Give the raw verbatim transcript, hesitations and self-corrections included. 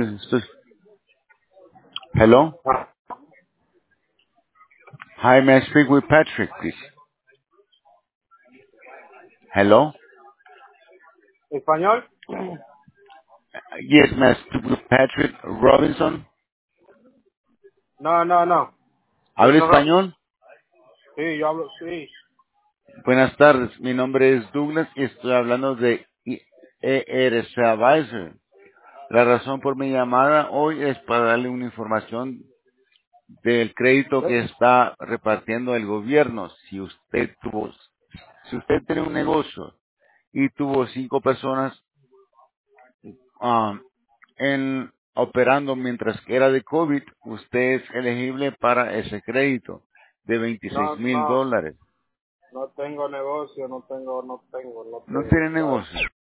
estoy- Hello? Ah, Hi, may I speak with Patrick, please? Hello? ¿Español? Yes, may I speak with Patrick Robinson? No, no, no. Yo ¿Habla no, ro- español? sí, yo hablo, sí. Buenas tardes, mi nombre es Douglas y estoy hablando de E R S Advisor. La razón por mi llamada hoy es para darle una información del crédito que ¿Eh? está repartiendo el gobierno. Si usted tuvo, si usted tiene un negocio y tuvo cinco personas um, en operando mientras que era de COVID, usted es elegible para ese crédito de veintiséis No, mil no, dólares. no tengo negocio, no tengo, no tengo, no No tengo, tiene ¿sabes? negocio.